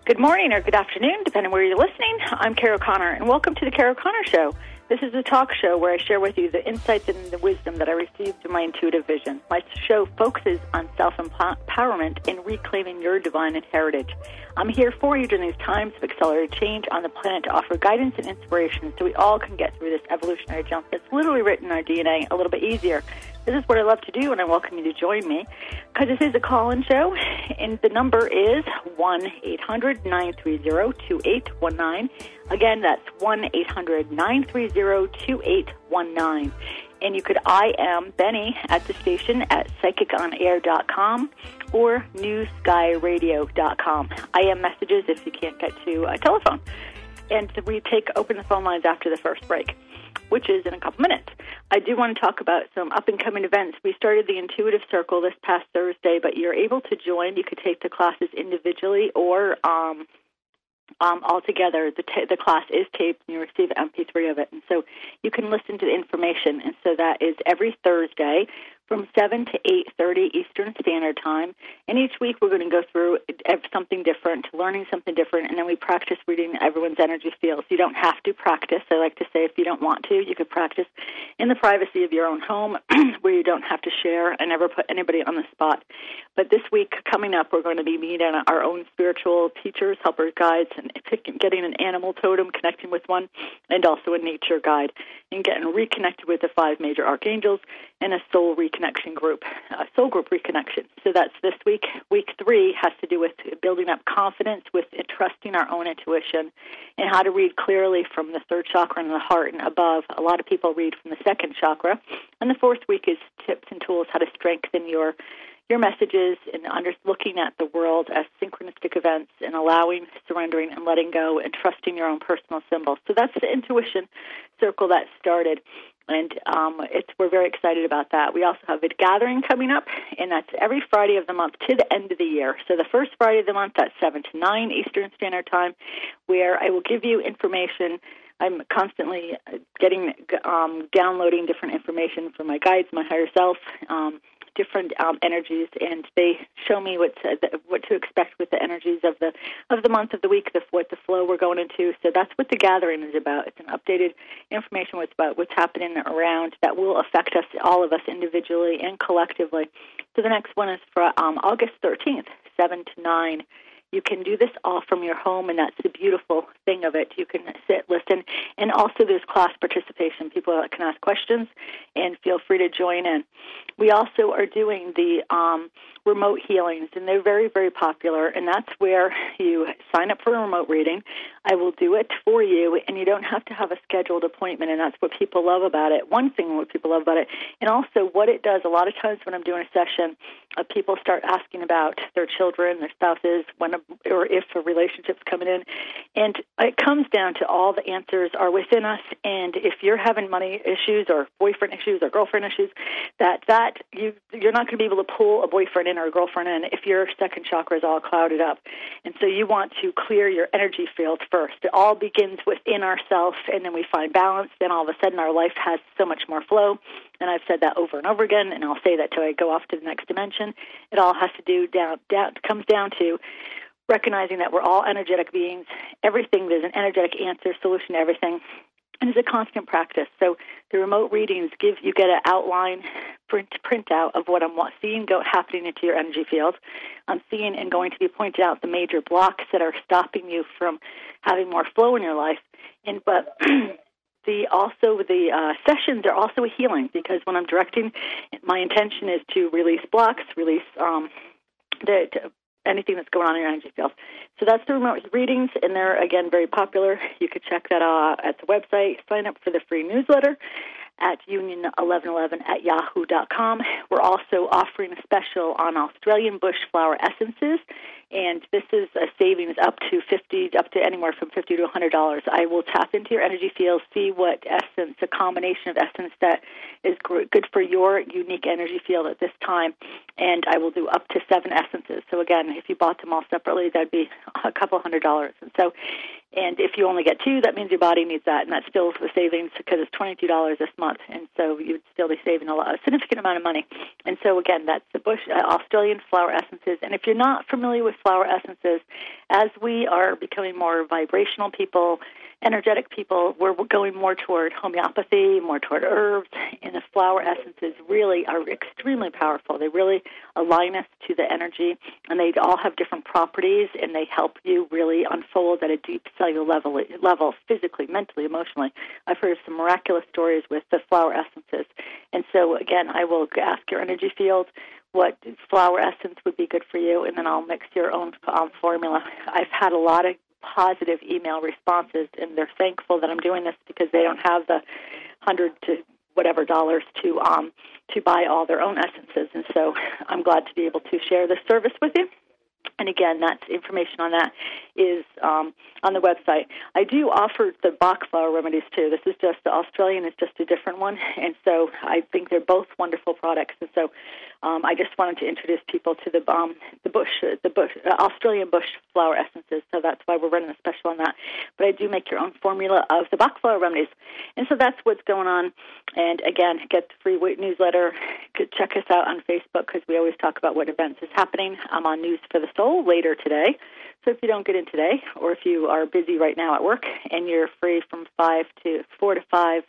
Good morning or good afternoon, depending where you're listening. I'm Carol Connor, and welcome to the Carol Connor Show. This is a talk show where I share with you the insights and the wisdom that I received through my intuitive vision. My show focuses on self-empowerment and reclaiming your divine heritage. I'm here for you during these times of accelerated change on the planet to offer guidance and inspiration so we all can get through this evolutionary jump that's literally written in our DNA a little bit easier. This is what I love to do, and I welcome you to join me because this is a call-in show, and the number is 1-800-930-2819. Again, that's 1-800-930-2819. And you could IM Benny at the station at psychiconair.com or newskyradio.com. IM messages if you can't get to a telephone. And we open the phone lines after the first break, which is in a couple minutes. I do want to talk about some up-and-coming events. We started the Intuitive Circle this past Thursday, but you're able to join. You could take the classes individually or all together. The class is taped, and you receive an MP3 of it. And so you can listen to the information. And so that is every Thursday from 7 to 8:30 Eastern Standard Time. And each week we're going to go through something different, learning something different, and then we practice reading everyone's energy fields. You don't have to practice. I like to say if you don't want to, you could practice in the privacy of your own home where you don't have to share. I never put anybody on the spot. But this week coming up, we're going to be meeting our own spiritual teachers, helpers, guides, and getting an animal totem, connecting with one, and also a nature guide, and getting reconnected with the 5 major archangels and a soul reconnection group, a soul group reconnection. So that's this week. Week 3 has to do with building up confidence with trusting our own intuition and how to read clearly from the 3rd chakra and the heart and above. A lot of people read from the 2nd chakra. And the 4th week is tips and tools how to strengthen your messages and looking at the world as synchronistic events and allowing, surrendering, and letting go and trusting your own personal symbols. So that's the Intuition Circle that started, and we're very excited about that. We also have a gathering coming up, and that's every Friday of the month to the end of the year. So the first Friday of the month, that's 7 to 9 Eastern Standard Time, where I will give you information. I'm constantly downloading different information from my guides, my higher self, different energies, and they show me what to expect with the energies of the month, of the week, what the flow we're going into. So that's what the gathering is about. It's an updated information about what's happening around that will affect us, all of us individually and collectively. So the next one is for August 13th, 7 to 9. You can do this all from your home, and that's the beautiful thing of it. You can sit, listen, and also there's class participation. People can ask questions and feel free to join in. We also are doing the remote healings, and they're very, very popular, and that's where you sign up for a remote reading. I will do it for you, and you don't have to have a scheduled appointment, and that's what people love about it. One thing what people love about it, and also what it does, a lot of times when I'm doing a session, people start asking about their children, their spouses, or if a relationship's coming in, and it comes down to all the answers are within us, and if you're having money issues or boyfriend issues or girlfriend issues, you're not going to be able to pull a boyfriend in or a girlfriend in if your 2nd chakra is all clouded up. And so you want to clear your energy field first. It all begins within ourselves, and then we find balance. Then all of a sudden our life has so much more flow. And I've said that over and over again, and I'll say that till I go off to the next dimension. It all has to do comes down to recognizing that we're all energetic beings. Everything, there's an energetic answer, solution to everything. And it's a constant practice. So the remote readings you get an outline, print out of what I'm seeing happening into your energy field. I'm seeing and going to be pointed out the major blocks that are stopping you from having more flow in your life. But the sessions are also a healing, because when I'm directing, my intention is to release blocks, release anything that's going on in your energy field. So that's the remote readings, and they're, again, very popular. You could check that out at the website. Sign up for the free newsletter at union1111@yahoo.com. We're also offering a special on Australian bush flower essences, and this is a savings up to anywhere from $50 to $100. I will tap into your energy field, see what essence, a combination of essence that is good for your unique energy field at this time, and I will do up to 7 essences. So again, if you bought them all separately, that'd be a couple $100. And so And if you only get 2, that means your body needs that, and that's still the savings because it's $22 this month, and so you'd still be saving a significant amount of money. And so, again, that's the Bush Australian flower essences. And if you're not familiar with flower essences, as we are becoming more vibrational people, energetic people, we're going more toward homeopathy, more toward herbs, and the flower essences really are extremely powerful. They really align us to the energy, and they all have different properties, and they help you really unfold at a deep cellular level, physically, mentally, emotionally. I've heard some miraculous stories with the flower essences. And so, again, I will ask your energy field what flower essence would be good for you, and then I'll mix your own formula. I've had a lot of positive email responses, and they're thankful that I'm doing this because they don't have the $100 to whatever dollars to buy all their own essences. And so I'm glad to be able to share this service with you. And again, that's information on that is on the website. I do offer the Bach flower remedies too. This is just the Australian is just a different one, and so I think they're both wonderful products. And so I just wanted to introduce people to the Australian bush flower essences. So that's why we're running a special on that. But I do make your own formula of the Bach flower remedies, and so that's what's going on. And again, get the free newsletter. Check us out on Facebook because we always talk about what events is happening. I'm on News for the Soul later today. So if you don't get in today, or if you are busy right now at work and you're free from 4 to 5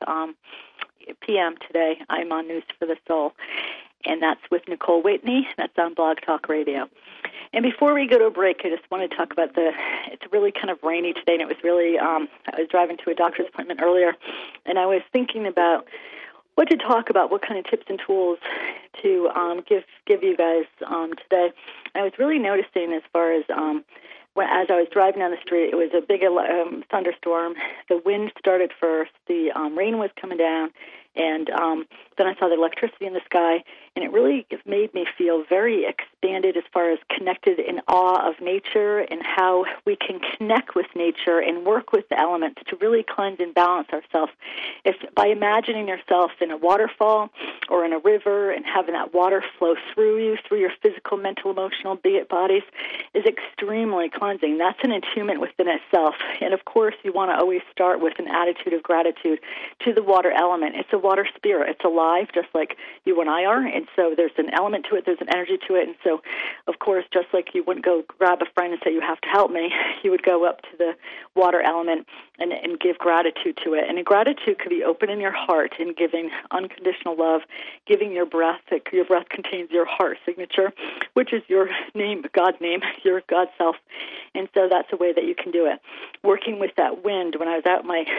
p.m. today, I'm on News for the Soul. And that's with Nicole Whitney. That's on Blog Talk Radio. And before we go to a break, I just want to talk about it's really kind of rainy today, and it was really, I was driving to a doctor's appointment earlier, and I was thinking about what to talk about, what kind of tips and tools to give you guys today. I was really noticing as far as as I was driving down the street, it was a big thunderstorm. The wind started first. The rain was coming down. And then I saw the electricity in the sky, and it really made me feel very expanded as far as connected in awe of nature and how we can connect with nature and work with the elements to really cleanse and balance ourselves. If by imagining yourself in a waterfall or in a river and having that water flow through you, through your physical, mental, emotional bodies, is extremely cleansing. That's an attunement within itself. And, of course, you want to always start with an attitude of gratitude to the water element. It's a water spirit. It's alive just like you and I are, and so there's an element to it, there's an energy to it, and so, of course, just like you wouldn't go grab a friend and say, you have to help me, you would go up to the water element and give gratitude to it. And gratitude could be open in your heart and giving unconditional love, giving your breath. Your breath contains your heart signature, which is your name, God's name, your God self. And so that's a way that you can do it. Working with that wind, when I was out my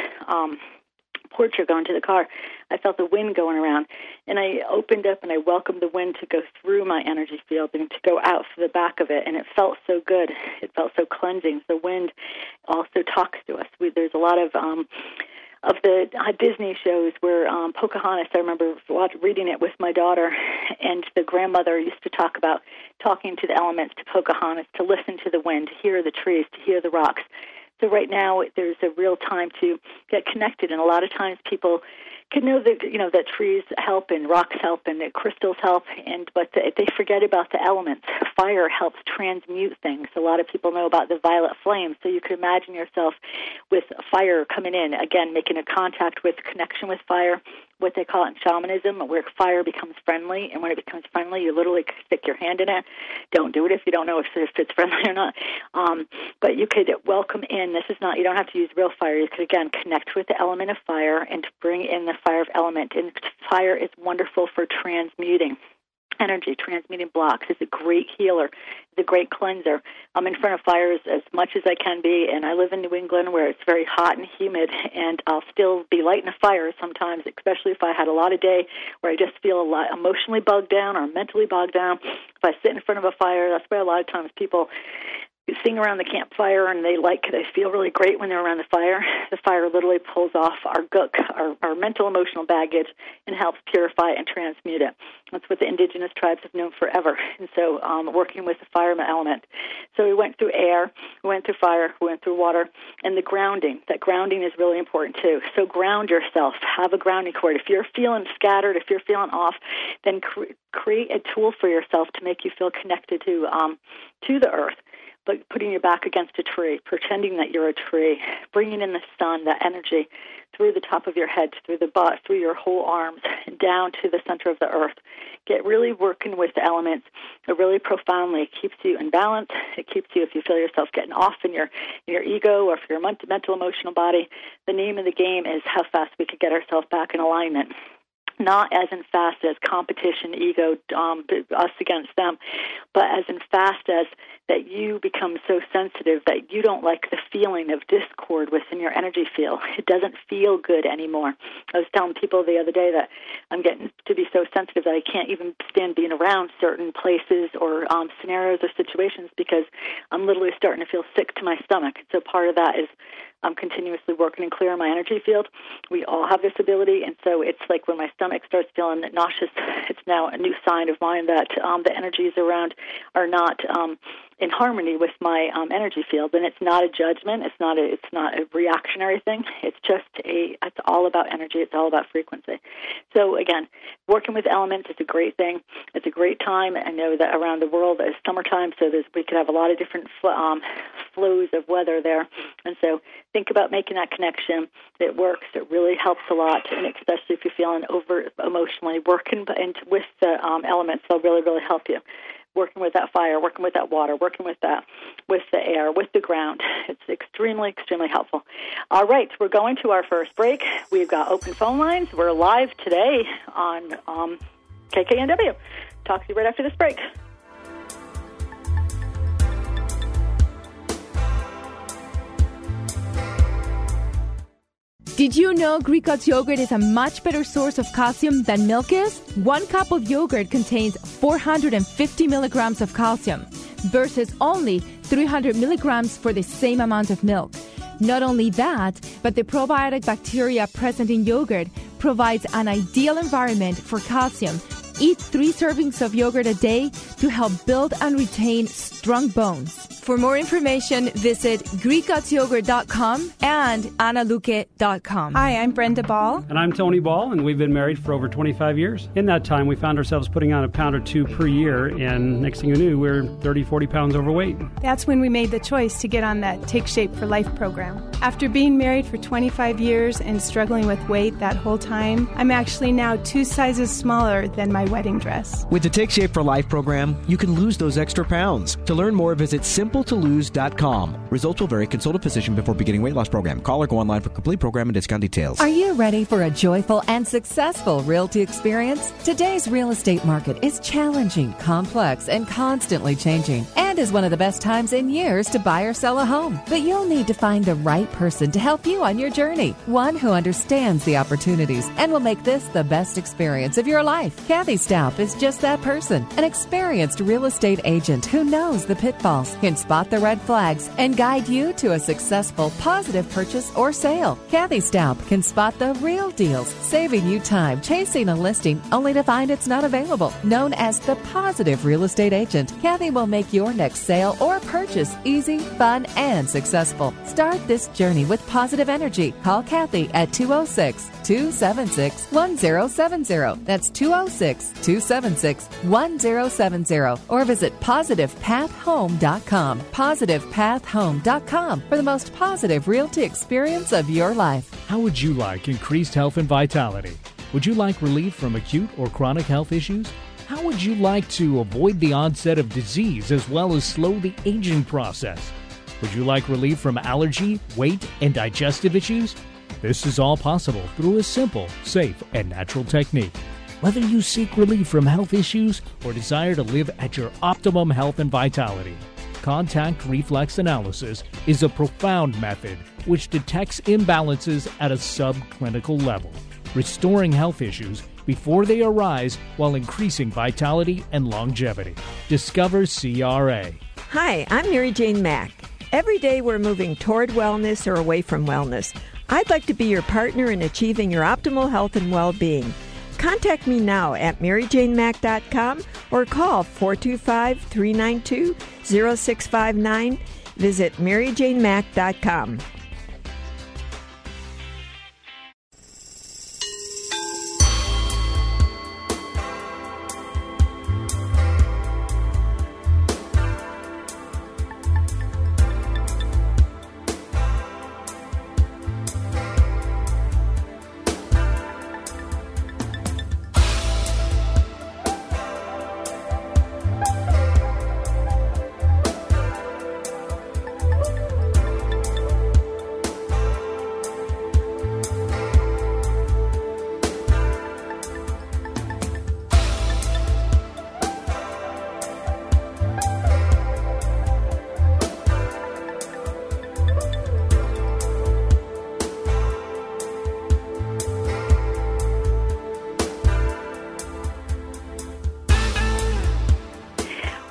porch or going to the car, I felt the wind going around, and I opened up and I welcomed the wind to go through my energy field and to go out through the back of it, and it felt so good. It felt so cleansing. The wind also talks to us. There's a lot of the Disney shows where Pocahontas, I remember reading it with my daughter, and the grandmother used to talk about talking to the elements, to Pocahontas, to listen to the wind, to hear the trees, to hear the rocks. So right now there's a real time to get connected, and a lot of times people can know that trees help and rocks help and that crystals help, but they forget about the elements. Fire helps transmute things. A lot of people know about the violet flame, so you can imagine yourself with fire coming in, again, making a contact with connection with fire, what they call it in shamanism, where fire becomes friendly, and when it becomes friendly, you literally stick your hand in it. Don't do it if you don't know if it's friendly or not. But you could welcome in. You don't have to use real fire. You could, again, connect with the element of fire and bring in the fire of element. And fire is wonderful for transmuting energy, transmuting blocks. It's a great healer. It's a great cleanser. I'm in front of fires as much as I can be, and I live in New England where it's very hot and humid, and I'll still be lighting a fire sometimes, especially if I had a lot of day where I just feel a lot emotionally bogged down or mentally bogged down. If I sit in front of a fire, that's why a lot of times people sing around the campfire, and they feel really great when they're around the fire. The fire literally pulls off our gook, our mental, emotional baggage, and helps purify and transmute it. That's what the indigenous tribes have known forever. And so working with the fire element. So we went through air, we went through fire, we went through water, and the grounding. That grounding is really important too. So ground yourself. Have a grounding cord. If you're feeling scattered, if you're feeling off, then create a tool for yourself to make you feel connected to the earth. but putting your back against a tree, pretending that you're a tree, bringing in the sun, that energy, through the top of your head, through the butt, through your whole arms, down to the center of the earth. Get really working with the elements. It really profoundly keeps you in balance. It keeps you, if you feel yourself getting off in your ego or for your mental, emotional body, the name of the game is how fast we could get ourselves back in alignment. Not as in fast as competition, ego, us against them, but as in fast as that you become so sensitive that you don't like the feeling of discord within your energy field. It doesn't feel good anymore. I was telling people the other day that I'm getting to be so sensitive that I can't even stand being around certain places or scenarios or situations because I'm literally starting to feel sick to my stomach. So part of that is I'm continuously working and clearing my energy field. We all have this ability, and so it's like when my stomach starts feeling nauseous, it's now a new sign of mine that the energies around are not in harmony with my energy field. And it's not a judgment. It's not a reactionary thing. It's all about energy. It's all about frequency. So again, working with elements is a great thing. It's a great time. I know that around the world it's summertime, so we could have a lot of different flows of weather there. And so think about making that connection. It works. It really helps a lot, and especially if you're feeling over emotionally, working with the elements, they'll really, really help you. Working with that fire, working with that water, working with the air, with the ground. It's extremely, extremely helpful. All right, we're going to our first break. We've got open phone lines. We're live today on KKNW. Talk to you right after this break. Did you know Greek God's yogurt is a much better source of calcium than milk is? 1 cup of yogurt contains 450 milligrams of calcium versus only 300 milligrams for the same amount of milk. Not only that, but the probiotic bacteria present in yogurt provides an ideal environment for calcium. Eat 3 servings of yogurt a day to help build and retain strong bones. For more information, visit GreekGodsYogurt.com and AnnaLuque.com. Hi, I'm Brenda Ball. And I'm Tony Ball, and we've been married for over 25 years. In that time, we found ourselves putting on a pound or 2 per year, and next thing you knew, we were 30, 40 pounds overweight. That's when we made the choice to get on that Take Shape for Life program. After being married for 25 years and struggling with weight that whole time, I'm actually now 2 sizes smaller than my wedding dress. With the Take Shape for Life program, you can lose those extra pounds. To learn more, visit simpletolose.com. Results will vary. Consult a physician before beginning weight loss program. Call or go online for complete program and discount details. Are you ready for a joyful and successful realty experience? Today's real estate market is challenging, complex, and constantly changing, and is one of the best times in years to buy or sell a home. But you'll need to find the right person to help you on your journey. One who understands the opportunities and will make this the best experience of your life. Kathy Staup is just that person, an experienced real estate agent who knows the pitfalls, can spot the red flags, and guide you to a successful, positive purchase or sale. Kathy Staup can spot the real deals, saving you time chasing a listing only to find it's not available. Known as the Positive Real Estate Agent, Kathy will make your next sale or purchase easy, fun, and successful. Start this journey with positive energy. Call Kathy at 206-276-1070. That's 206-276-1070. Or visit PositivePathHome.com. PositivePathHome.com for the most positive realty experience of your life. How would you like increased health and vitality? Would you like relief from acute or chronic health issues? How would you like to avoid the onset of disease as well as slow the aging process? Would you like relief from allergy, weight, and digestive issues? This is all possible through a simple, safe, and natural technique. Whether you seek relief from health issues or desire to live at your optimum health and vitality, contact reflex analysis is a profound method which detects imbalances at a subclinical level, restoring health issues before they arise while increasing vitality and longevity. Discover CRA. Hi, I'm Mary Jane Mack. Every day we're moving toward wellness or away from wellness. I'd like to be your partner in achieving your optimal health and well-being. Contact me now at maryjanemack.com or call 425-392-0659. Visit maryjanemack.com.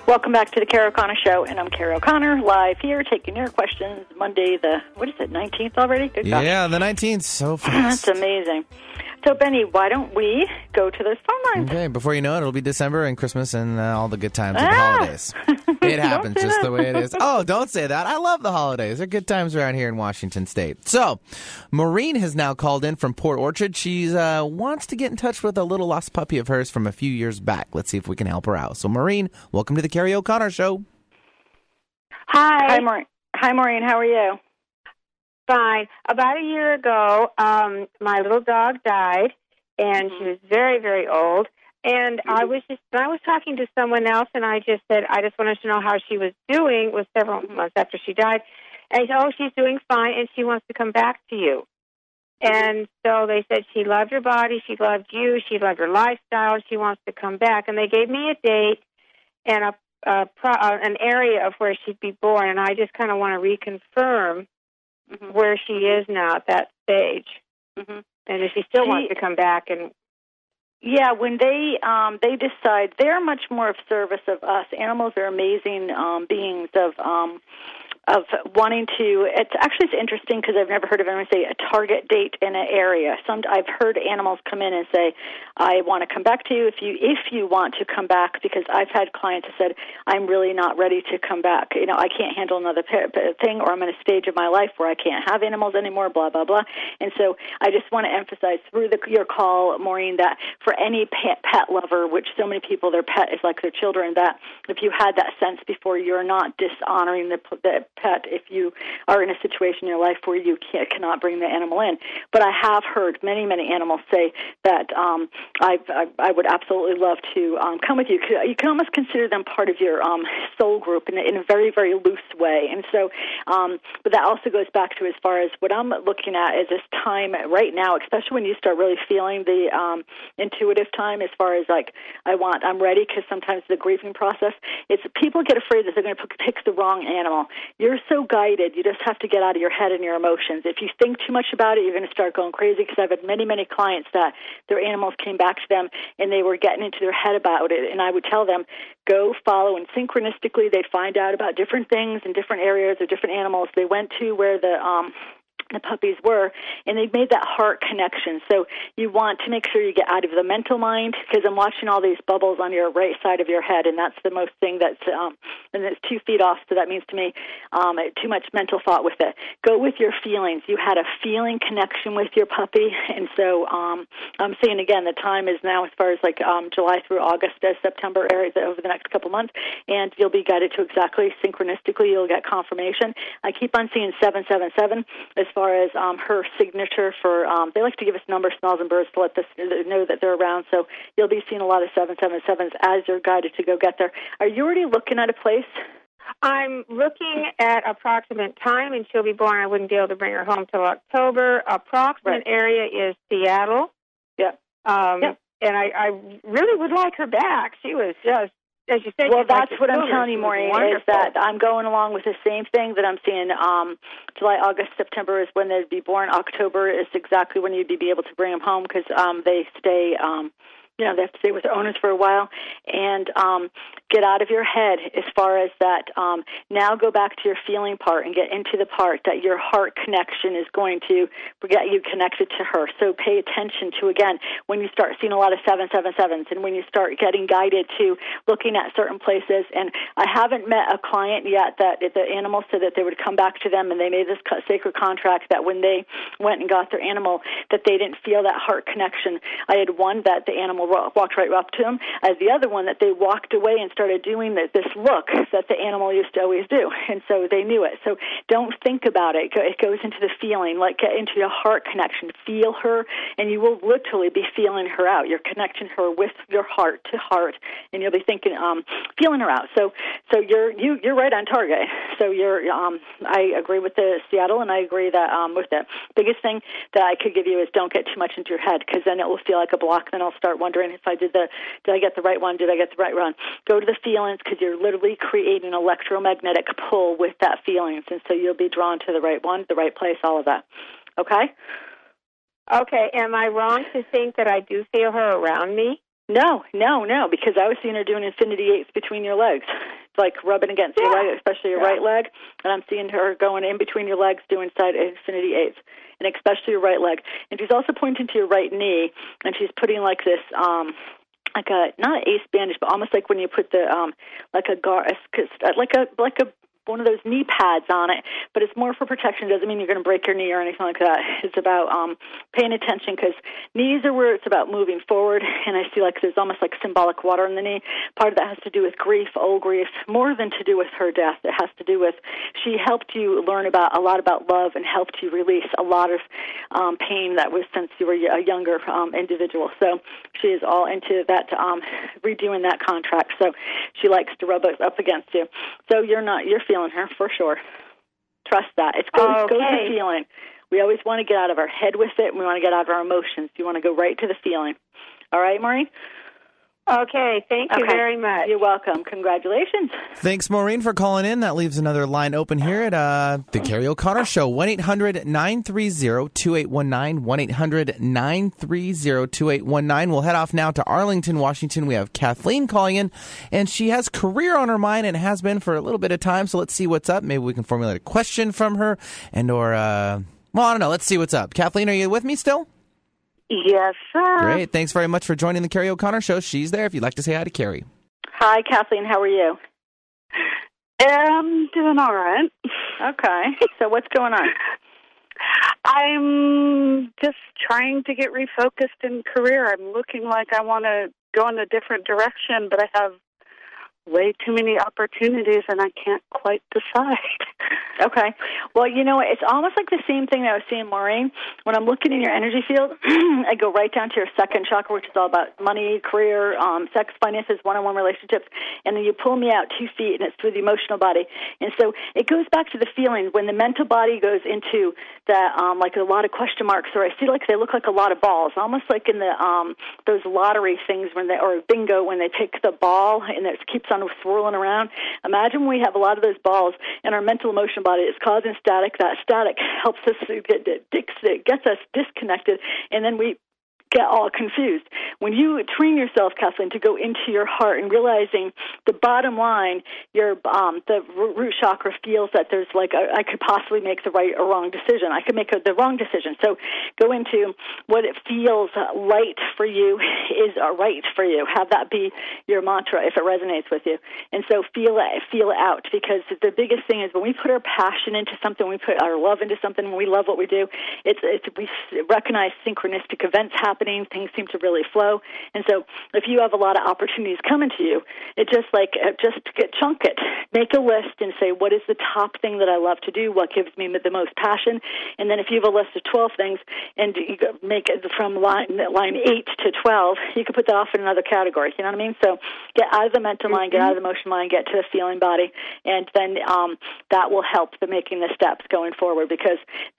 Welcome back to the Carol O'Connor Show, and I'm Carol O'Connor, live here, taking your questions Monday, 19th already? Good gosh. Yeah, the 19th, so fast. That's amazing. So, Benny, why don't we go to those phone lines? Okay, before you know it, it'll be December and Christmas and all the good times of the holidays. It happens just the way it is. Oh, don't say that. I love the holidays. They're good times around here in Washington State. So, Maureen has now called in from Port Orchard. She wants to get in touch with a little lost puppy of hers from a few years back. Let's see if we can help her out. So, Maureen, welcome to the Carrie O'Connor Show. Hi. Hi, Maureen. Hi, Maureen. How are you? Fine. About a year ago, my little dog died, and she was very, very old. And I was talking to someone else, and I just said, I just wanted to know how she was doing. It was several months after she died. And I said, oh, she's doing fine, and she wants to come back to you. And so they said she loved her body, she loved you, she loved her lifestyle, she wants to come back. And they gave me a date and an area of where she'd be born, and I just kind of want to reconfirm where she is now at that stage. And if she still wants to come back. And yeah, when they decide, they're much more of service of us. Animals are amazing beings of wanting to. It's interesting because I've never heard of anyone say a target date in an area. I've heard animals come in and say, I want to come back to you if you want to come back, because I've had clients who said, I'm really not ready to come back. I can't handle another thing, or I'm in a stage of my life where I can't have animals anymore, blah, blah, blah. And so I just want to emphasize through your call, Maureen, that for any pet lover, which so many people, their pet is like their children, that if you had that sense before, you're not dishonoring the pet if you are in a situation in your life where you cannot bring the animal in. But I have heard many, many animals say that I would absolutely love to come with you. You can almost consider them part of your soul group in a very, very loose way. And so, but that also goes back to as far as what I'm looking at is this time right now, especially when you start really feeling the intuitive time as far as like, I'm ready, because sometimes the grieving process, it's people get afraid that they're going to pick the wrong animal. You're so guided, you just have to get out of your head and your emotions. If you think too much about it, you're going to start going crazy, because I've had many, many clients that their animals came back to them and they were getting into their head about it, and I would tell them, go follow, and synchronistically they'd find out about different things in different areas or different animals. They went to where the puppies were, and they made that heart connection. So you want to make sure you get out of the mental mind, because I'm watching all these bubbles on your right side of your head, and that's the most thing that's, and it's 2 feet off, so that means to me too much mental thought with it. Go with your feelings. You had a feeling connection with your puppy, and so I'm saying again, the time is now as far as like July through August, September area over the next couple months, and you'll be guided to exactly synchronistically. You'll get confirmation. I keep on seeing 777 as far as her signature for, they like to give us numbers, smells, and birds to let us know that they're around. So you'll be seeing a lot of 777s as you're guided to go get there. Are you already looking at a place? I'm looking at approximate time, and she'll be born. I wouldn't be able to bring her home till October. Approximate area is Seattle. Yeah. And I really would like her back. She was just, as you said, well, that's what I'm telling you, Maureen, is that I'm going along with the same thing that I'm seeing. July, August, September is when they'd be born. October is exactly when you'd be able to bring them home, because they stay they have to stay with their owners for a while, and get out of your head as far as that. Now go back to your feeling part and get into the part that your heart connection is going to get you connected to her. So pay attention to, again, when you start seeing a lot of 777s, and when you start getting guided to looking at certain places. And I haven't met a client yet that the animal said that they would come back to them, and they made this sacred contract that when they went and got their animal, that they didn't feel that heart connection. I had one that the animal walked right up to him, as the other one that they walked away and started doing this look that the animal used to always do, and so they knew it. So don't think about it. It goes into the feeling, like get into your heart connection. Feel her, and you will literally be feeling her out. You're connecting her with your heart to heart, and you'll be thinking, feeling her out. So you're right on target. So I agree with the Seattle, and I agree that with the biggest thing that I could give you is don't get too much into your head, because then it will feel like a block. Then I'll start wondering if I did I get the right one? Did I get the right one? Go to the feelings, because you're literally creating an electromagnetic pull with that feelings, and so you'll be drawn to the right one, the right place, all of that. Okay? Okay. Am I wrong to think that I do feel her around me? No, because I was seeing her doing infinity eights between your legs. like rubbing against your leg, especially your right leg. And I'm seeing her going in between your legs doing side infinity eights, and especially your right leg. And she's also pointing to your right knee, and she's putting like this, like a, not an ace bandage, but almost like when you put the, like a one of those knee pads on it, but it's more for protection. It doesn't mean you're going to break your knee or anything like that. It's about paying attention, because knees are where it's about moving forward, and I see like there's almost like symbolic water in the knee. Part of that has to do with grief, old grief, more than to do with her death. It has to do with she helped you learn about a lot about love and helped you release a lot of pain that was since you were a younger individual. So she is all into that, redoing that contract. So she likes to rub us up against you. So you're feeling her for sure. Trust that. It goes to the feeling. We always want to get out of our head with it, and we want to get out of our emotions. You want to go right to the feeling. All right, Maureen? Okay, thank you very much. You're welcome. Congratulations. Thanks, Maureen, for calling in. That leaves another line open here at the Carrie O'Connor Show. 1-800-930-2819, 1-800-930-2819. We'll head off now to Arlington, Washington. We have Kathleen calling in, and she has career on her mind and has been for a little bit of time, so let's see what's up. Maybe we can formulate a question from her, well, I don't know. Let's see what's up. Kathleen, are you with me still? Yes, sir. Great. Thanks very much for joining the Carrie O'Connor Show. She's there if you'd like to say hi to Carrie. Hi, Kathleen. How are you? I'm doing all right. Okay. So what's going on? I'm just trying to get refocused in career. I'm looking like I want to go in a different direction, but I have way too many opportunities, and I can't quite decide. Okay. Well, you know, it's almost like the same thing that I was seeing, Maureen. When I'm looking in your energy field, I go right down to your second chakra, which is all about money, career, sex, finances, one-on-one relationships, and then you pull me out 2 feet, and it's through the emotional body. And so it goes back to the feeling. When the mental body goes into that, like a lot of question marks, or I see like they look like a lot of balls, almost like in the those lottery things or bingo when they take the ball and it keeps on swirling around. Imagine we have a lot of those balls in our mental emotion body. It's causing static. That static helps us gets us disconnected, and then we get all confused. When you train yourself, Kathleen, to go into your heart and realizing the bottom line, the root chakra feels that there's like I could possibly make the right or wrong decision. I could make the wrong decision. So go into what it feels light for you is right for you. Have that be your mantra if it resonates with you. And so feel it out, because the biggest thing is when we put our passion into something, we put our love into something, when we love what we do, we recognize synchronistic events happening. Things seem to really flow. And so if you have a lot of opportunities coming to you, just chunk it. Make a list and say, what is the top thing that I love to do? What gives me the most passion? And then if you have a list of 12 things and you make it from line 8 to 12, you can put that off in another category. You know what I mean? So get out of the mental mind, get out of the emotional mind, get to the feeling body, and then that will help the making the steps going forward, because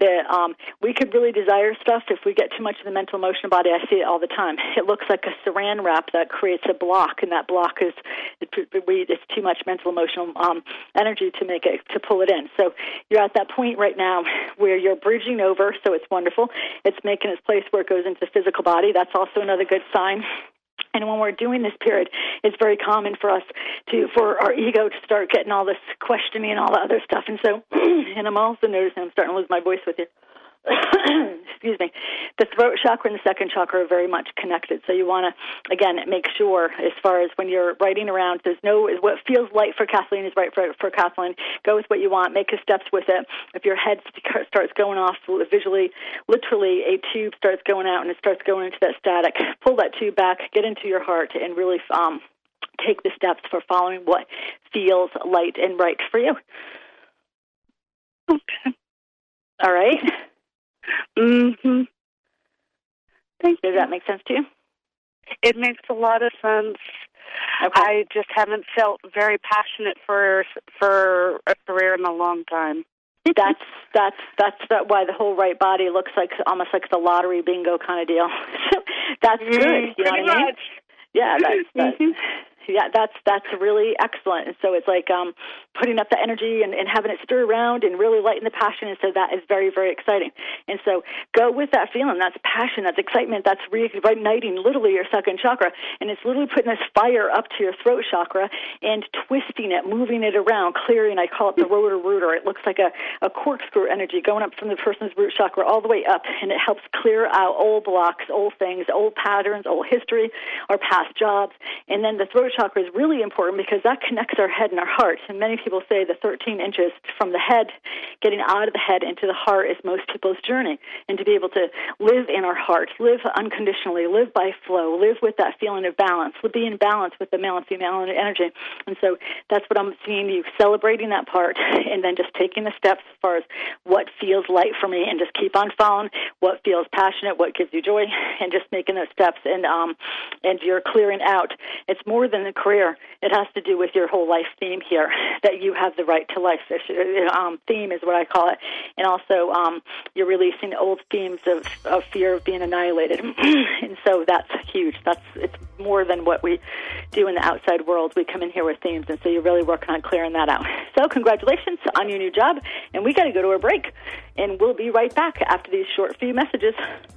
we could really desire stuff. If we get too much of the mental emotional body, I see it all the time. It looks like a saran wrap that creates a block, and that block is it's too much mental emotional energy to pull it in. So you're at that point right now where you're bridging over, so it's wonderful. It's making its place where it goes into the physical body. That's also another good sign. And when we're doing this period, it's very common for us for our ego to start getting all this questioning and all the other stuff. And so, and I'm also noticing I'm starting to lose my voice with you. Excuse me. The throat chakra and the second chakra are very much connected. So you want to, again, make sure as far as when you're writing around, what feels light for Kathleen is right for Kathleen. Go with what you want. Make the steps with it. If your head starts going off visually, literally a tube starts going out and it starts going into that static, pull that tube back, get into your heart, and really take the steps for following what feels light and right for you. Okay. All right. Mm-hmm. Does that make sense to you? It makes a lot of sense. Okay. I just haven't felt very passionate for a career in a long time. That's why the whole right body looks like almost like the lottery bingo kind of deal. That's good. You know what I mean? Yeah, that's really excellent. And so it's like putting up the energy and having it stir around and really lighting the passion. And so that is very, very exciting. And so go with that feeling. That's passion. That's excitement. That's reigniting literally your second chakra. And it's literally putting this fire up to your throat chakra and twisting it, moving it around, clearing. I call it the rotor rooter. It looks like a corkscrew energy going up from the person's root chakra all the way up. And it helps clear out old blocks, old things, old patterns, old history, our past jobs. And then the throat chakra is really important because that connects our head and our heart. And many people say the 13 inches from the head, getting out of the head into the heart is most people's journey. And to be able to live in our heart, live unconditionally, live by flow, live with that feeling of balance, be in balance with the male and female energy. And so that's what I'm seeing you celebrating that part and then just taking the steps as far as what feels light for me and just keep on following what feels passionate, what gives you joy, and just making those steps. And you're clearing out. It's more than a career. It has to do with your whole life theme here, that you have the right to life. Theme is what I call it. And also you're releasing old themes of fear of being annihilated. And so that's huge. It's more than what we do in the outside world. We come in here with themes, and so you're really working on clearing that out. So congratulations on your new job, and we got to go to a break, and we'll be right back after these short few messages.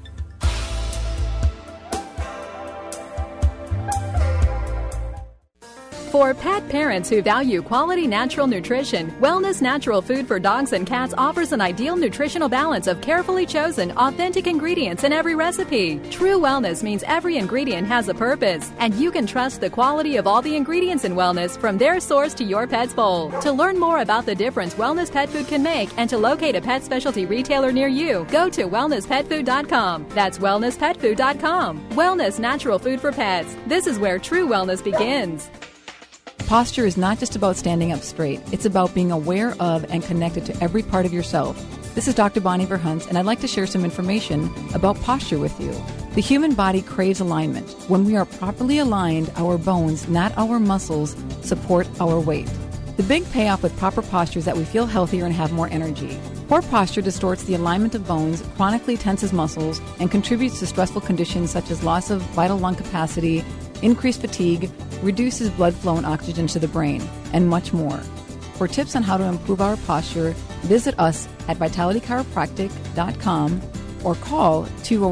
For pet parents who value quality natural nutrition, Wellness Natural Food for Dogs and Cats offers an ideal nutritional balance of carefully chosen, authentic ingredients in every recipe. True wellness means every ingredient has a purpose, and you can trust the quality of all the ingredients in wellness from their source to your pet's bowl. To learn more about the difference wellness pet food can make and to locate a pet specialty retailer near you, go to wellnesspetfood.com. That's wellnesspetfood.com. Wellness Natural Food for Pets. This is where true wellness begins. Posture is not just about standing up straight. It's about being aware of and connected to every part of yourself. This is Dr. Bonnie Verhunts, and I'd like to share some information about posture with you. The human body craves alignment. When we are properly aligned, our bones, not our muscles, support our weight. The big payoff with proper posture is that we feel healthier and have more energy. Poor posture distorts the alignment of bones, chronically tenses muscles, and contributes to stressful conditions such as loss of vital lung capacity, increased fatigue, reduces blood flow and oxygen to the brain, and much more. For tips on how to improve our posture, visit us at vitalitychiropractic.com or call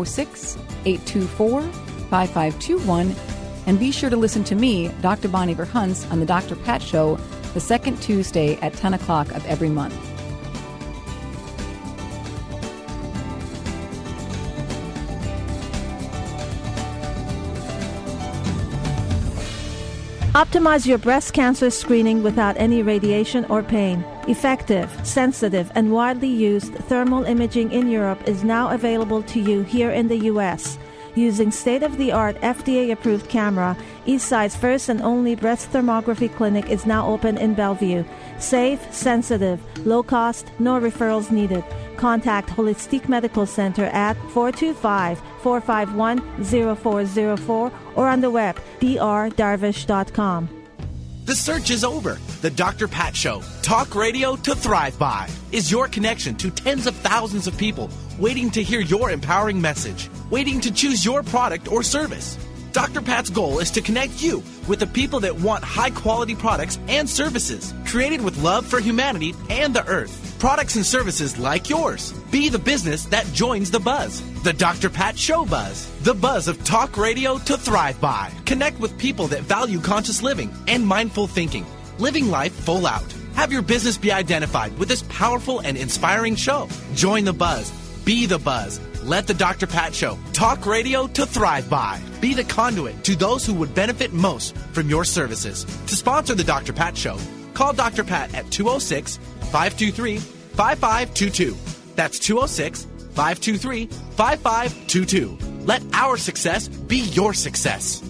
206-824-5521, and be sure to listen to me, Dr. Bonnie Verhunts, on the Dr. Pat Show, the second Tuesday at 10 o'clock of every month. Optimize your breast cancer screening without any radiation or pain. Effective, sensitive, and widely used thermal imaging in Europe is now available to you here in the U.S. Using state-of-the-art FDA-approved camera, Eastside's first and only breast thermography clinic is now open in Bellevue. Safe, sensitive, low cost, no referrals needed. Contact Holistic Medical Center at 425-451-0404 or on the web, drdarvish.com. The search is over. The Dr. Pat Show, talk radio to thrive by, is your connection to tens of thousands of people waiting to hear your empowering message, waiting to choose your product or service. Dr. Pat's goal is to connect you with the people that want high-quality products and services created with love for humanity and the earth. Products and services like yours. Be the business that joins the buzz. The Dr. Pat Show buzz. The buzz of talk radio to thrive by. Connect with people that value conscious living and mindful thinking. Living life full out. Have your business be identified with this powerful and inspiring show. Join the buzz. Be the buzz. Let the Dr. Pat Show, talk radio to thrive by. Be the conduit to those who would benefit most from your services. To sponsor the Dr. Pat Show, call Dr. Pat at 206-523-5522. That's 206-523-5522. Let our success be your success.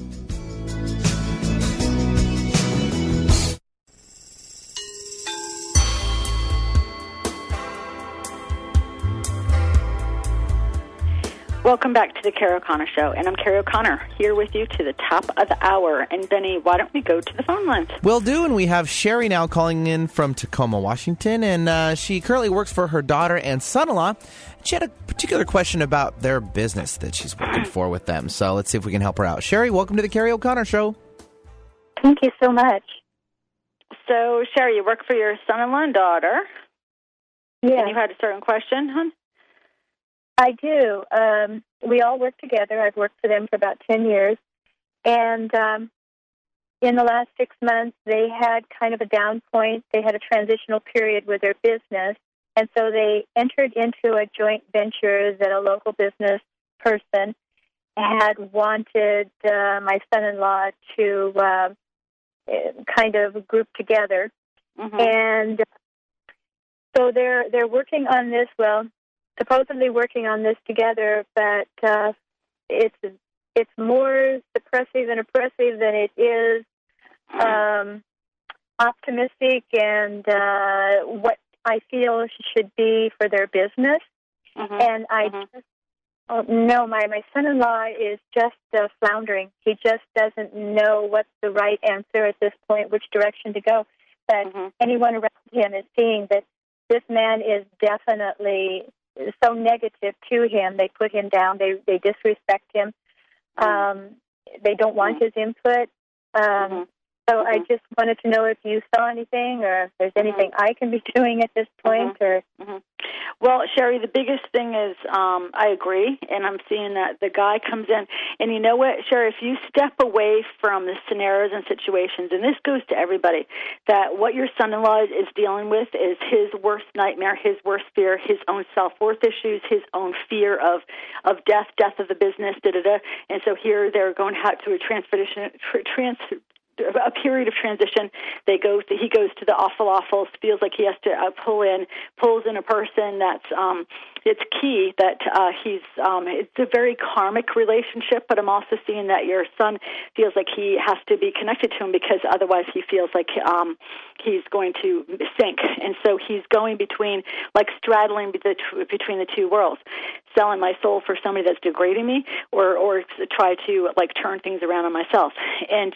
Welcome back to the Carrie O'Connor Show, and I'm Carrie O'Connor here with you to the top of the hour. And Benny, why don't we go to the phone lines? Will do, and we have Sherry now calling in from Tacoma, Washington, and she currently works for her daughter and son-in-law. She had a particular question about their business that she's working for with them, so let's see if we can help her out. Sherry, welcome to the Carrie O'Connor Show. Thank you so much. So, Sherry, you work for your son-in-law and daughter. Yeah. And you had a certain question, hon? I do. We all work together. I've worked for them for about 10 years. And in the last 6 months, they had kind of a down point. They had a transitional period with their business. And so they entered into a joint venture that a local business person had wanted my son-in-law to kind of group together. Mm-hmm. And so they're working on this, supposedly working on this together, but it's more suppressive and oppressive than it is optimistic and what I feel should be for their business. Mm-hmm. And I just no, my son-in-law is just floundering. He just doesn't know what's the right answer at this point, which direction to go. But anyone around him is seeing that this man is definitely so negative to him. They put him down. They disrespect him. They don't want his input. So I just wanted to know if you saw anything or if there's anything I can be doing at this point. Well, Sherry, the biggest thing is I agree, and I'm seeing that the guy comes in. And you know what, Sherry, if you step away from the scenarios and situations, and this goes to everybody, that what your son-in-law is dealing with is his worst nightmare, his worst fear, his own self-worth issues, his own fear of death of the business, And so here they're going out to a period of transition. He goes to the awful, feels like he has to pulls in a person that's it's key that it's a very karmic relationship, but I'm also seeing that your son feels like he has to be connected to him because otherwise he feels like he's going to sink. And so he's going between, like straddling between the two worlds, selling my soul for somebody that's degrading me or try to like turn things around on myself. And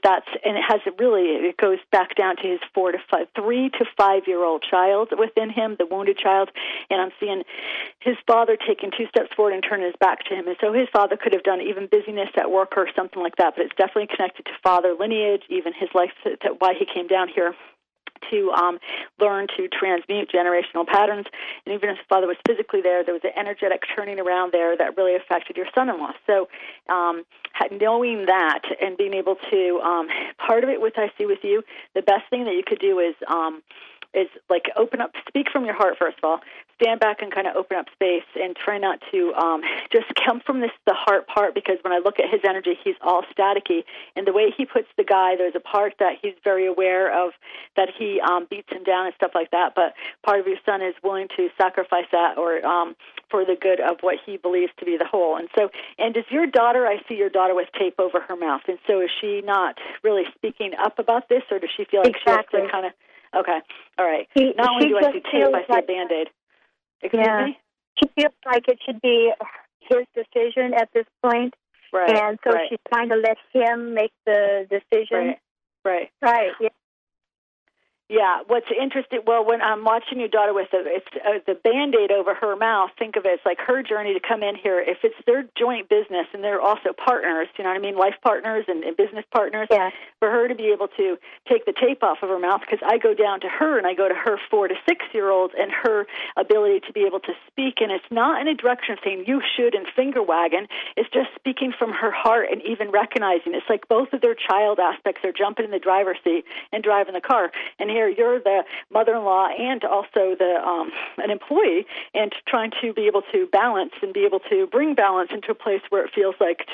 it goes back down to his 3 to 5 year old child within him, the wounded child. And I'm seeing his father taking 2 steps forward and turning his back to him. And so his father could have done even busyness at work or something like that, but it's definitely connected to father lineage, even his life, why he came down here to learn to transmute generational patterns. And even if his father was physically there was an energetic turning around there that really affected your son-in-law. So knowing that and being able to, part of it, which I see with you, the best thing that you could do is like open up, speak from your heart, first of all, stand back and kind of open up space and try not to just come from the heart part, because when I look at his energy, he's all staticky. And the way he puts the guy, there's a part that he's very aware of, that he beats him down and stuff like that. But part of your son is willing to sacrifice that or for the good of what he believes to be the whole. And so, and is your daughter, I see your daughter with tape over her mouth. And so is she not really speaking up about this, or does she feel like she has to kind of... Okay, all right. Not only do I see tape, I see a Band-Aid. Excuse me? She feels like it should be his decision at this point. Right. And so she's trying to let him make the decision. Right. Yeah. Yeah, what's interesting, when I'm watching your daughter with the Band-Aid over her mouth, think of it as like her journey to come in here. If it's their joint business and they're also partners, you know what I mean, life partners and business partners, for her to be able to take the tape off of her mouth, because I go down to her and I go to her 4 to 6 year olds and her ability to be able to speak, and it's not in a direction of saying you should and finger wagging, it's just speaking from her heart and even recognizing. It's like both of their child aspects are jumping in the driver's seat and driving the car. And here you're the mother-in-law and also an employee, and trying to be able to balance and be able to bring balance into a place where it feels like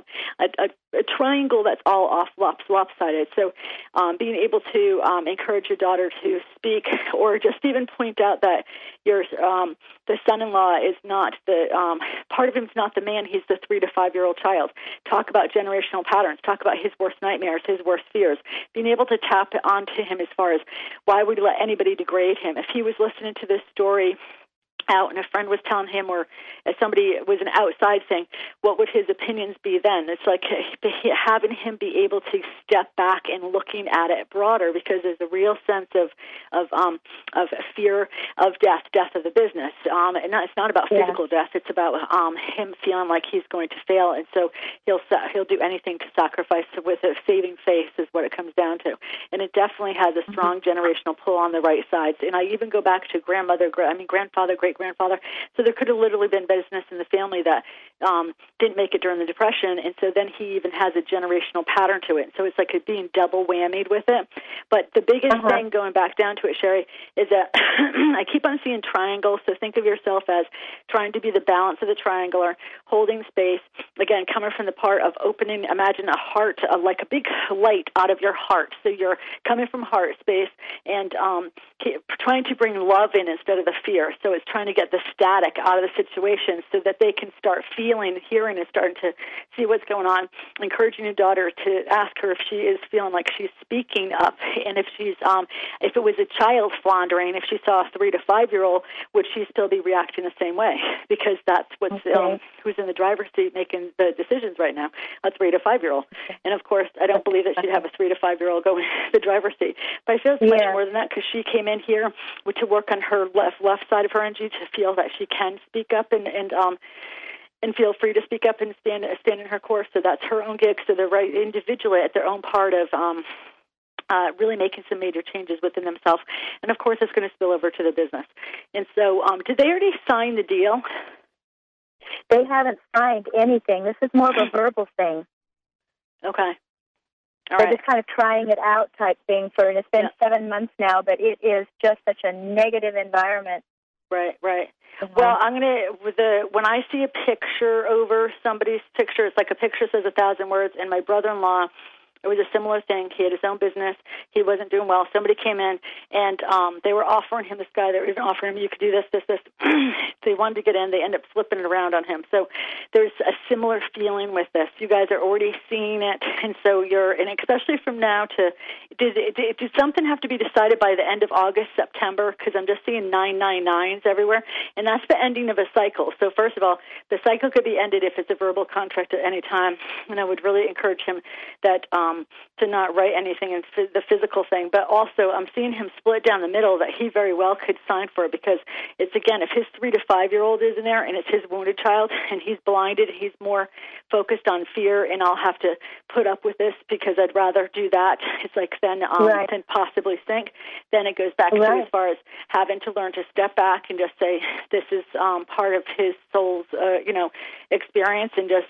a triangle that's all off lopsided. So being able to encourage your daughter to speak, or just even point out that your the son-in-law is not part of him's not the man, he's the 3 to 5 year old child. Talk about generational patterns, talk about his worst nightmares, his worst fears, being able to tap onto him as far as why would you let anybody degrade him. If he was listening to this story out, and a friend was telling him, or somebody was an outside saying, what would his opinions be then? It's like having him be able to step back and looking at it broader, because there's a real sense of fear of death of the business. And it's not about physical death. It's about him feeling like he's going to fail, and so he'll do anything to sacrifice with a saving face is what it comes down to. And it definitely has a strong generational pull on the right sides. And I even go back to grandfather, great-grandfather. So there could have literally been business in the family that didn't make it during the Depression, and so then he even has a generational pattern to it. So it's like being double whammied with it. But the biggest thing, going back down to it, Sherry, is that I keep on seeing triangles. So think of yourself as trying to be the balance of the triangular, holding space. Again, coming from the part of opening, imagine a heart, like a big light out of your heart. So you're coming from heart space and trying to bring love in instead of the fear. So it's trying to get the static out of the situation so that they can start feeling, hearing, and starting to see what's going on. Encouraging your daughter to ask her if she is feeling like she's speaking up, and if she's, if it was a child floundering, if she saw a 3 to 5 year old, would she still be reacting the same way? Because that's what's who's in the driver's seat making the decisions right now, a 3 to 5 year old. And of course, I don't believe that she'd have a 3 to 5 year old go in the driver's seat. But I feel it's much more than that, because she came in here to work on her left side of her energy to feel that she can speak up and feel free to speak up and stand in her course. So that's her own gig. So they're right individually at their own part of really making some major changes within themselves. And of course, it's going to spill over to the business. And so did they already sign the deal? They haven't signed anything. This is more of a verbal thing. Okay. They're just kind of trying it out type thing and it's been 7 months now, but it is just such a negative environment. Right. Well, I'm when I see a picture over somebody's picture, it's like a picture says 1,000 words, and my brother-in-law, it was a similar thing. He had his own business. He wasn't doing well. Somebody came in, and they were offering him, this guy, they were even offering him, you could do this. They wanted to get in. They ended up flipping it around on him. So there's a similar feeling with this. You guys are already seeing it, and so and especially from now to, did something have to be decided by the end of August, September? Because I'm just seeing 999s everywhere, and that's the ending of a cycle. So first of all, the cycle could be ended if it's a verbal contract at any time, and I would really encourage him that to not write anything in the physical thing. But also, I'm seeing him split down the middle that he very well could sign for it, because it's, again, if his 3 to 5 year old is in there and it's his wounded child and he's blinded, he's more focused on fear, and I'll have to put up with this because I'd rather do that. It's like than possibly think. Then it goes back to as far as having to learn to step back and just say, this is part of his soul's, experience, and just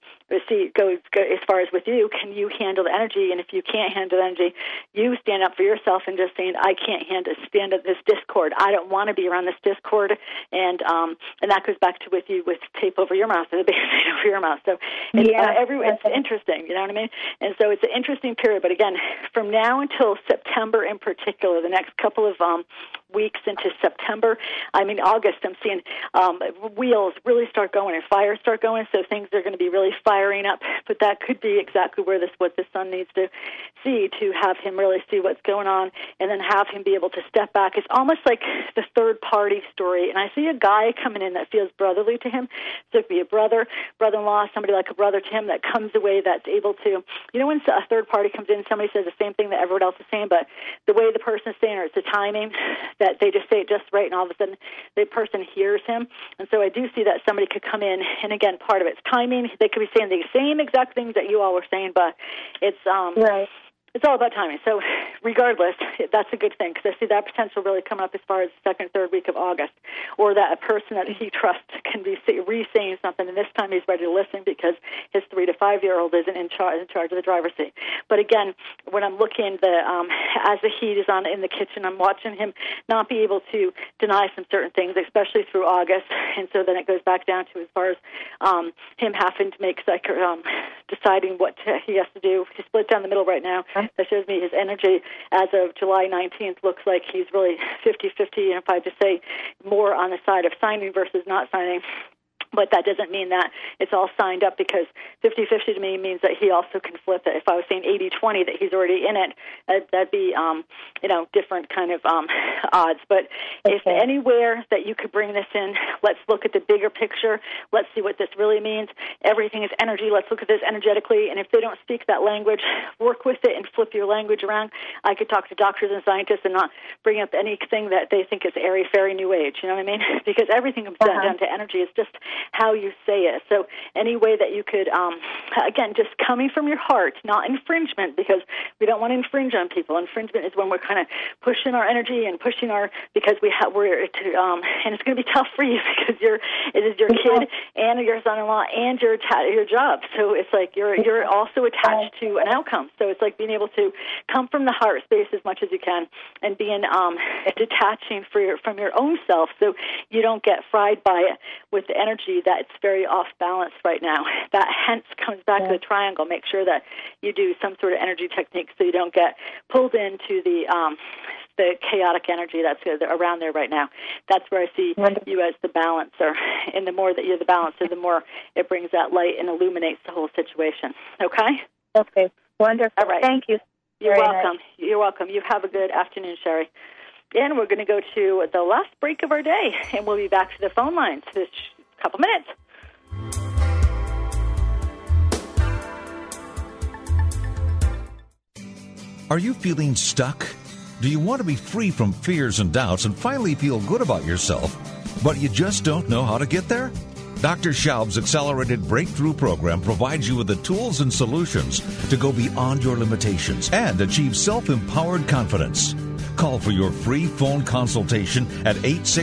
go as far as with you, can you handle the energy? And if you can't handle the energy, you stand up for yourself and just saying, I can't stand up this discord. I don't want to be around this discord. And that goes back to with tape over your mouth, or the Band-Aid over your mouth. So it's interesting, you know what I mean? And so it's an interesting period. But again, from now until September in particular, the next couple of weeks into September, August, I'm seeing wheels really start going and fires start going. So things are going to be really firing up. But that could be exactly what the son needs to see, to have him really see what's going on, and then have him be able to step back. It's almost like the third party story. And I see a guy coming in that feels brotherly to him. So it could be a brother-in-law, somebody like a brother to him that comes away that's able to, when a third party comes in, somebody says the same thing that everyone else is saying, but the way the person is saying it, it's the timing that they just say it just right, and all of a sudden the person hears him. And so I do see that somebody could come in, and again, part of it's timing. They could be saying the same exact things that you all were saying, but it's it's all about timing. So regardless, that's a good thing, because I see that potential really coming up as far as the second, third week of August, or that a person that he trusts can be re-saying something, and this time he's ready to listen because his 3 to 5 year old isn't in charge of the driver's seat. But again, when I'm looking, as the heat is on in the kitchen, I'm watching him not be able to deny some certain things, especially through August, and so then it goes back down to as far as him having to make deciding what he has to do. He's split down the middle right now. That shows me his energy as of July 19th looks like he's really 50-50, and if I just say more on the side of signing versus not signing, But that doesn't mean that it's all signed up, because 50-50 to me means that he also can flip it. If I was saying 80-20, that he's already in it, that'd be, different kind of odds. But if anywhere that you could bring this in, let's look at the bigger picture. Let's see what this really means. Everything is energy. Let's look at this energetically. And if they don't speak that language, work with it and flip your language around. I could talk to doctors and scientists and not bring up anything that they think is airy-fairy new age. You know what I mean? Because everything comes down to energy. It's just how you say it. So any way that you could, again, just coming from your heart, not infringement, because we don't want to infringe on people. Infringement is when we're kind of pushing our energy and pushing because and it's going to be tough for you because it is your kid and your son-in-law and your job. So it's like you're also attached to an outcome. So it's like being able to come from the heart space as much as you can and being detaching from your own self, so you don't get fried by it with the energy that's very off balance right now. That hence comes back to the triangle. Make sure that you do some sort of energy technique so you don't get pulled into the chaotic energy that's around there right now. That's where I see you as the balancer. And the more that you're the balancer, the more it brings that light and illuminates the whole situation. Okay? Okay. Wonderful. All right. Thank you. You're welcome. You're welcome. You have a good afternoon, Sherry. And we're going to go to the last break of our day, and we'll be back to the phone lines in a couple minutes. Are you feeling stuck? Do you want to be free from fears and doubts and finally feel good about yourself, but you just don't know how to get there? Dr. Schaub's Accelerated Breakthrough Program provides you with the tools and solutions to go beyond your limitations and achieve self-empowered confidence. Call for your free phone consultation at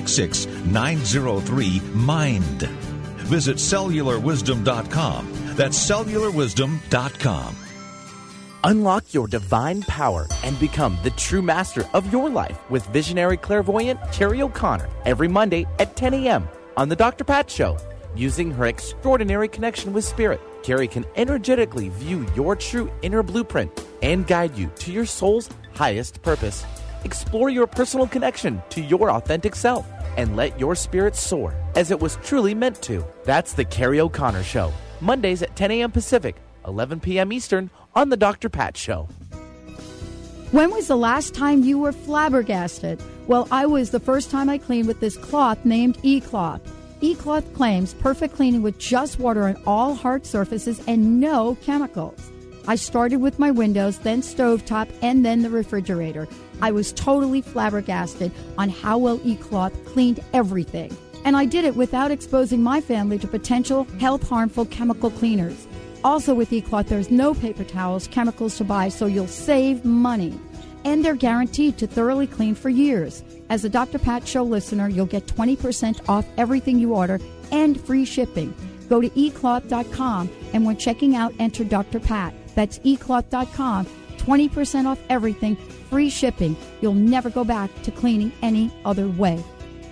866-903-MIND. Visit cellularwisdom.com. That's cellularwisdom.com. Unlock your divine power and become the true master of your life with visionary clairvoyant Carrie O'Connor every Monday at 10 a.m. on The Dr. Pat Show. Using her extraordinary connection with Spirit, Carrie can energetically view your true inner blueprint and guide you to your soul's highest purpose. Explore your personal connection to your authentic self and let your spirit soar as it was truly meant to. That's The Carrie O'Connor Show, Mondays at 10 a.m. Pacific, 11 p.m. Eastern on The Dr. Pat Show. When was the last time you were flabbergasted? Well, I was the first time I cleaned with this cloth named E-Cloth. E-Cloth claims perfect cleaning with just water on all hard surfaces and no chemicals. I started with my windows, then stovetop, and then the refrigerator. I was totally flabbergasted on how well E-Cloth cleaned everything. And I did it without exposing my family to potential health-harmful chemical cleaners. Also with E-Cloth, there's no paper towels, chemicals to buy, so you'll save money. And they're guaranteed to thoroughly clean for years. As a Dr. Pat Show listener, you'll get 20% off everything you order and free shipping. Go to ecloth.com, and when checking out, enter Dr. Pat. That's ecloth.com. 20% off everything, free shipping. You'll never go back to cleaning any other way.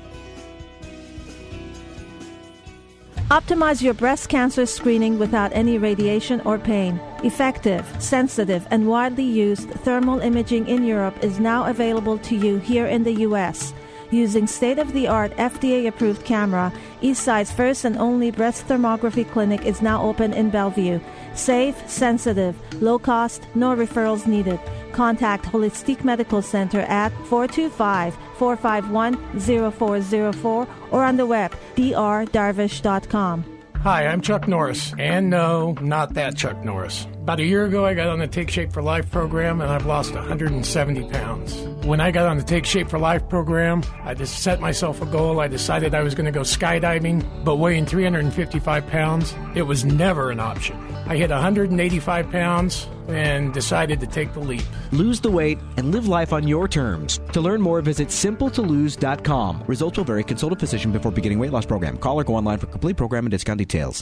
Optimize your breast cancer screening without any radiation or pain. Effective, sensitive, and widely used thermal imaging in Europe is now available to you here in the U.S. Using state-of-the-art FDA-approved camera, Eastside's first and only breast thermography clinic is now open in Bellevue. Safe, sensitive, low cost, no referrals needed. Contact Holistic Medical Center at 425-451-0404 or on the web, drdarvish.com. Hi, I'm Chuck Norris. And no, not that Chuck Norris. About a year ago, I got on the Take Shape for Life program, and I've lost 170 pounds. When I got on the Take Shape for Life program, I just set myself a goal. I decided I was going to go skydiving, but weighing 355 pounds, it was never an option. I hit 185 pounds and decided to take the leap. Lose the weight and live life on your terms. To learn more, visit simpletolose.com. Results will vary. Consult a physician before beginning weight loss program. Call or go online for complete program and discount details.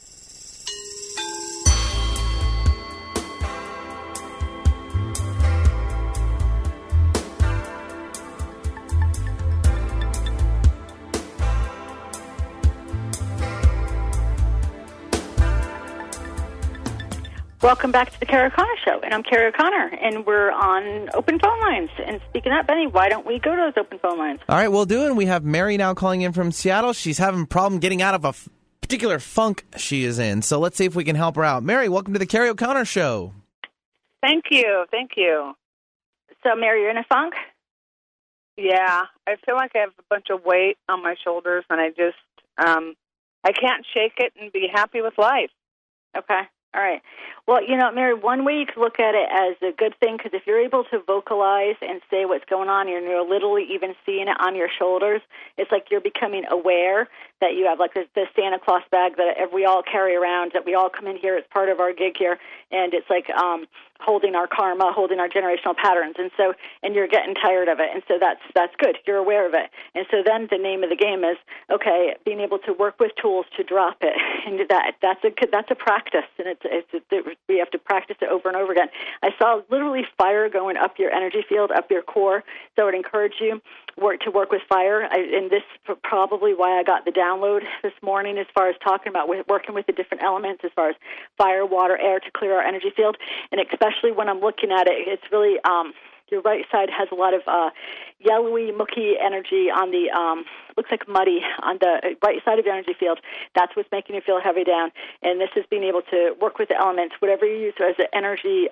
Welcome back to the Carrie O'Connor Show, and I'm Carrie O'Connor, and we're on open phone lines. And speaking of, Benny, why don't we go to those open phone lines? All right, we'll do it. We have Mary now calling in from Seattle. She's having a problem getting out of a particular funk she is in. So let's see if we can help her out. Mary, welcome to the Carrie O'Connor Show. Thank you. So, Mary, you're in a funk? Yeah, I feel like I have a bunch of weight on my shoulders, and I just, I can't shake it and be happy with life. Okay. All right. Well, Mary, one way you could look at it as a good thing, because if you're able to vocalize and say what's going on, and you're literally even seeing it on your shoulders, it's like you're becoming aware that you have like the Santa Claus bag that we all carry around, that we all come in here as part of our gig here, and it's like holding our karma, holding our generational patterns, and you're getting tired of it, and so that's good. You're aware of it, and so then the name of the game is being able to work with tools to drop it, and that's a practice, and we have to practice it over and over again. I saw literally fire going up your energy field, up your core, so I would encourage you to work with fire, and this is probably why I got the download this morning as far as talking about working with the different elements as far as fire, water, air to clear our energy field, and especially when I'm looking at it, it's really your right side has a lot of yellowy, mucky energy on the, looks like muddy on the right side of your energy field. That's what's making you feel heavy down. And this is being able to work with the elements, whatever you use as an energy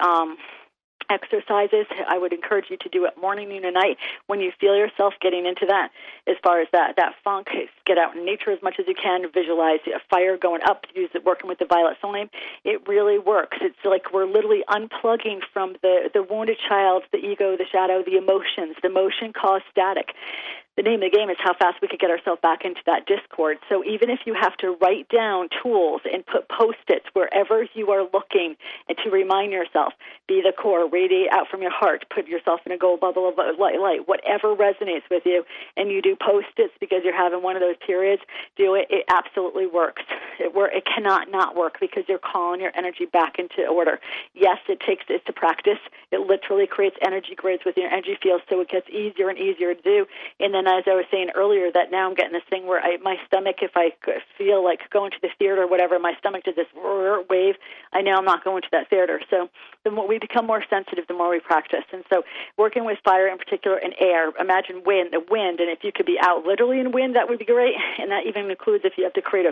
exercises. I would encourage you to do it morning, noon, and night when you feel yourself getting into that. As far as that funk, get out in nature as much as you can. Visualize a fire going up. Use it working with the violet soul name. It really works. It's like we're literally unplugging from the wounded child, the ego, the shadow, the emotions. The emotion caused static. The name of the game is how fast we could get ourselves back into that discord. So even if you have to write down tools and put Post-its wherever you are looking, and to remind yourself, be the core, radiate out from your heart, put yourself in a gold bubble of light, whatever resonates with you, and you do Post-its because you're having one of those periods, do it. It absolutely works. It cannot not work because you're calling your energy back into order. Yes, it's a practice. It literally creates energy grids within your energy field, so it gets easier and easier to do. And then, as I was saying earlier, that now I'm getting this thing where my stomach, if I feel like going to the theater or whatever, my stomach does this wave, I know I'm not going to that theater. So the more we become more sensitive, the more we practice. And so working with fire in particular and air, imagine the wind, and if you could be out literally in wind, that would be great. And that even includes if you have to create a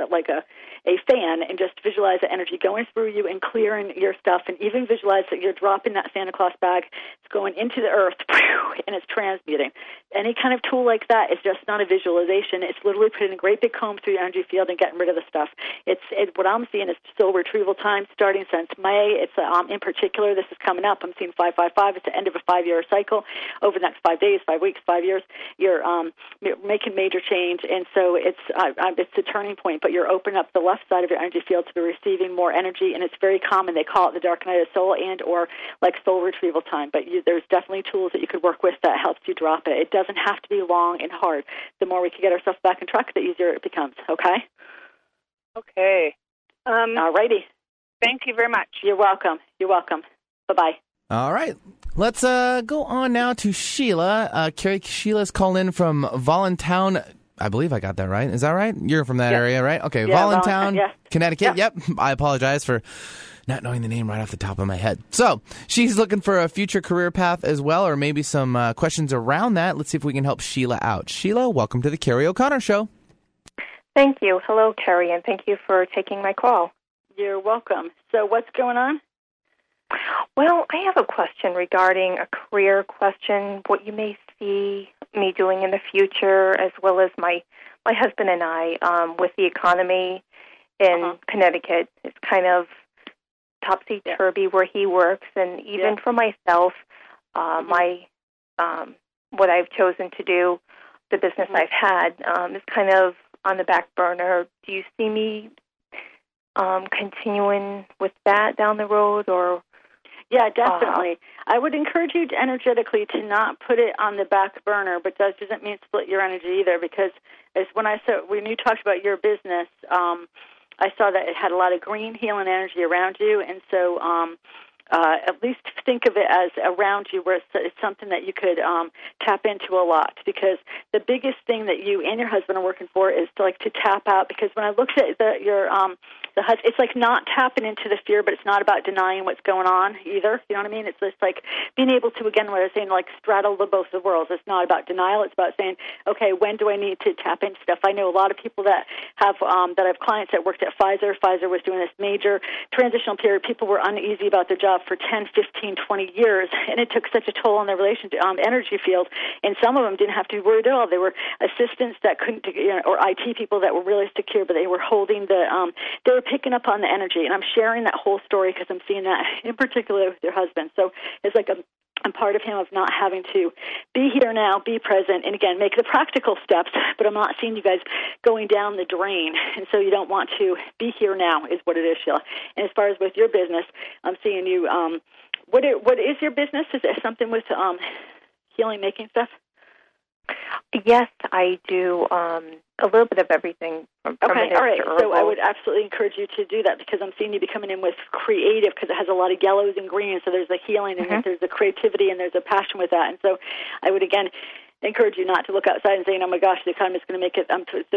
fan and just visualize the energy going through you and clearing your stuff, and even visualize that you're dropping that Santa Claus bag. It's going into the earth, and it's transmuting. Any kind of tool like that is just not a visualization. It's literally putting a great big comb through your energy field and getting rid of the stuff. What I'm seeing is soul retrieval time starting since May. It's in particular, this is coming up. I'm seeing 555. It's the end of a 5-year cycle. Over the next 5 days, 5 weeks, 5 years, you're making major change, and so it's a turning point. But you're opening up the left side of your energy field to be receiving more energy, and it's very common. They call it the dark night of the soul and or like soul retrieval time. But there's definitely tools that you could work with that helps you drop it. It doesn't have to be long and hard. The more we can get ourselves back on track, the easier it becomes. Okay? Okay. All righty. Thank you very much. You're welcome. Bye-bye. All right. Let's go on now to Sheila. Carrie, Sheila's calling in from Voluntown. I believe I got that right. Is that right? You're from that area, right? Okay. Yeah, Voluntown, yes. Connecticut. Yeah. Yep. I apologize for not knowing the name right off the top of my head. So she's looking for a future career path as well, or maybe some questions around that. Let's see if we can help Sheila out. Sheila, welcome to the Carrie O'Connor Show. Thank you. Hello, Carrie, and thank you for taking my call. You're welcome. So what's going on? Well, I have a question regarding a career question, what you may see me doing in the future, as well as my husband and I, with the economy in Connecticut. It's kind of topsy-turvy where he works, and even for myself, what I've chosen to do, the business I've had, is kind of on the back burner. Do you see me continuing with that down the road, or? Yeah, definitely. I would encourage you energetically to not put it on the back burner, but that doesn't mean split your energy either, because when you talked about your business, I saw that it had a lot of green healing energy around you, and so at least think of it as around you, where it's something that you could tap into a lot, because the biggest thing that you and your husband are working for is to tap out, because when I looked at your It's like not tapping into the fear, but it's not about denying what's going on either. You know what I mean? It's just like being able to, again, what I was saying, like straddle both the worlds. It's not about denial. It's about saying, okay, when do I need to tap into stuff? I know a lot of people that have clients that worked at Pfizer. Pfizer was doing this major transitional period. People were uneasy about their job for 10, 15, 20 years, and it took such a toll on their energy field. And some of them didn't have to be worried at all. They were assistants that couldn't, or IT people that were really secure, but they were holding they were picking up on the energy. And I'm sharing that whole story because I'm seeing that in particular with your husband. So it's like I'm part of him of not having to be here now, be present, and again, make the practical steps, but I'm not seeing you guys going down the drain. And so you don't want to be here now is what it is, Sheila. And as far as with your business, I'm seeing you, what is your business? Is it something with healing, making stuff? Yes, I do a little bit of everything from primitive all right. to herbal. So I would absolutely encourage you to do that because I'm seeing you be coming in with creative because it has a lot of yellows and greens. So there's a healing and there's a creativity and there's a passion with that. And so I would, again, encourage you not to look outside and saying, oh, my gosh, the economy is going to make it.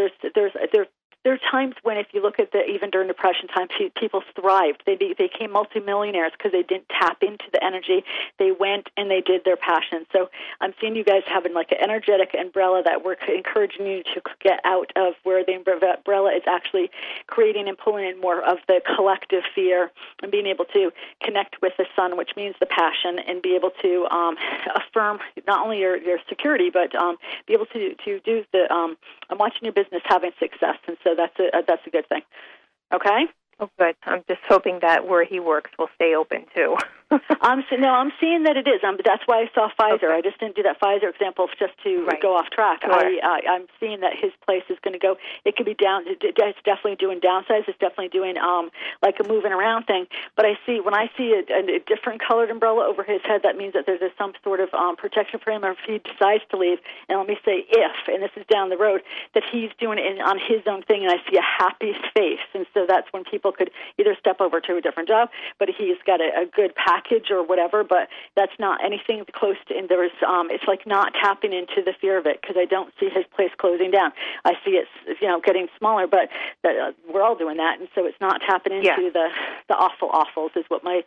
There's times when, if you look at even during Depression time, people thrived. They became multimillionaires because they didn't tap into the energy. They went and they did their passion. So I'm seeing you guys having like an energetic umbrella that we're encouraging you to get out of, where the umbrella is actually creating and pulling in more of the collective fear and being able to connect with the sun, which means the passion, and be able to affirm not only your security, but be able to do the. I'm watching your business having success, and so that's a good thing. Okay? Oh, good. I'm just hoping that where he works will stay open, too. I'm seeing that it is. That's why I saw Pfizer. Okay. I just didn't do that Pfizer example just to go off track. Sure. I'm seeing that his place is going to go. It could be down. It's definitely doing downsize. It's definitely doing like a moving around thing. But when I see a different colored umbrella over his head, that means that there's some sort of protection for him, or if he decides to leave. And let me say and this is down the road, that he's doing it on his own thing, and I see a happy face. And so that's when people could either step over to a different job, but he's got a good package or whatever, but that's not anything close to, and there's, it's like not tapping into the fear of it, because I don't see his place closing down. I see it, getting smaller, but we're all doing that, and so it's not tapping into the awfuls is what my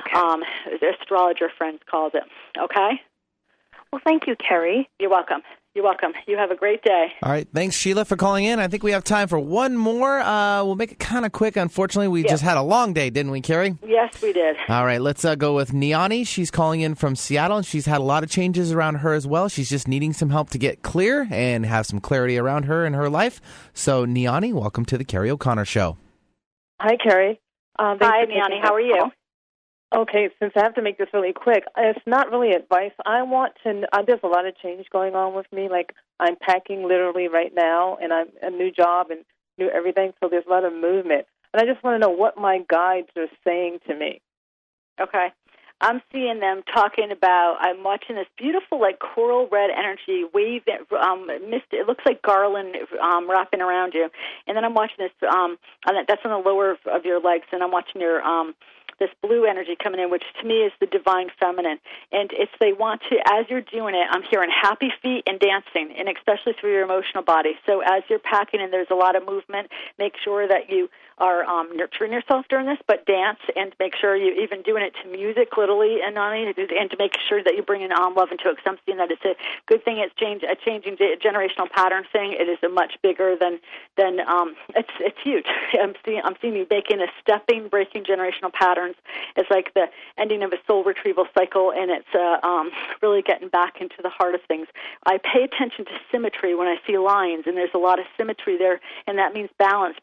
astrologer friends called it. Okay? Well, thank you, Carrie. You're welcome. You're welcome. You have a great day. All right. Thanks, Sheila, for calling in. I think we have time for one more. We'll make it kind of quick. Unfortunately, we just had a long day, didn't we, Carrie? Yes, we did. All right. Let's go with Niani. She's calling in from Seattle, and she's had a lot of changes around her as well. She's just needing some help to get clear and have some clarity around her and her life. So, Niani, welcome to the Carrie O'Connor Show. Hi, Carrie. Hi, Niani. How are you? Okay, since I have to make this really quick, it's not really advice. I want to. There's a lot of change going on with me. Like, I'm packing literally right now, and I'm a new job and new everything. So there's a lot of movement, and I just want to know what my guides are saying to me. Okay, I'm seeing them talking about. I'm watching this beautiful, like coral red energy wave, mist. It looks like garland wrapping around you, and then I'm watching this. That's on the lower of your legs, and I'm watching your this blue energy coming in, which to me is the divine feminine. And if they want to, as you're doing it, I'm hearing happy feet and dancing, and especially through your emotional body. So as you're packing and there's a lot of movement, make sure that you are nurturing yourself during this, but dance, and make sure you're even doing it to music, literally, and to make sure that you bring in love into it, because I'm seeing that it's a good thing. It's a changing generational pattern thing. It is a much bigger than it's huge. I'm seeing you making a stepping, breaking generational patterns. It's like the ending of a soul retrieval cycle, and it's really getting back into the heart of things. I pay attention to symmetry when I see lines, and there's a lot of symmetry there, and that means balance,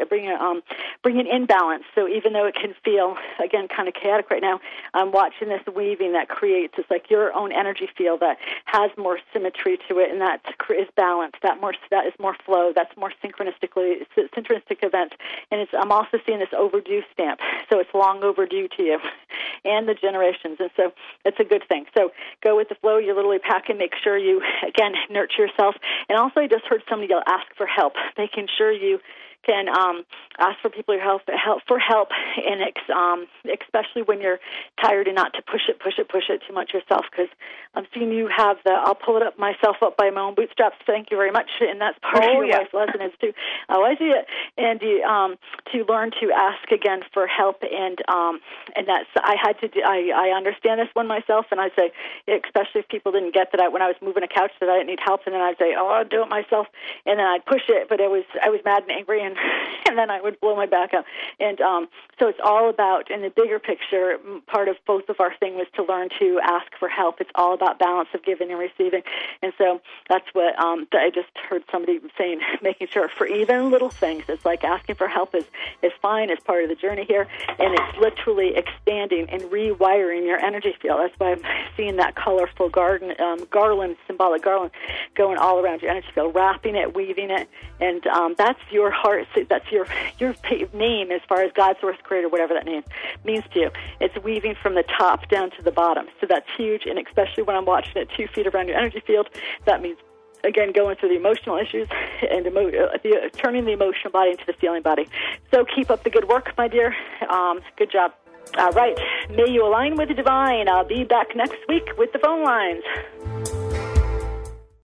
bringing in balance. So even though it can feel, again, kind of chaotic right now, I'm watching this weaving that creates, it's like your own energy field that has more symmetry to it, and that is balance. That is more flow. That's more synchronistic events. And I'm also seeing this overdue stamp. So it's long overdue to you and the generations. And so it's a good thing. So go with the flow. You're literally packing. Make sure you, again, nurture yourself. And also I just heard somebody ask for help, making sure you can ask for people for help, and especially when you're tired, and not to push it too much yourself, because I'm seeing you have I'll pull it up myself up by my own bootstraps. Thank you very much, and that's part of your life lesson is to I see it, and to learn to ask again for help, and that's I understand this one myself, and I say, especially if people didn't get that when I was moving a couch that I didn't need help, and then I'd say, I'll do it myself, and then I'd push it, but I was mad and angry, and then I would blow my back out, and so it's all about, in the bigger picture, part of both of our thing was to learn to ask for help. It's all about balance of giving and receiving, and so that's what I just heard somebody saying, making sure for even little things, it's like asking for help is fine, as part of the journey here, and it's literally expanding and rewiring your energy field. That's why I'm seeing that colorful garland, symbolic garland, going all around your energy field, wrapping it, weaving it, and that's your heart. That's your name as far as God, Source, Creator, whatever that name means to you. It's weaving from the top down to the bottom. So that's huge, and especially when I'm watching it 2 feet around your energy field, that means, again, going through the emotional issues and turning the emotional body into the feeling body. So keep up the good work, my dear. Good job. All right. May you align with the divine. I'll be back next week with the phone lines.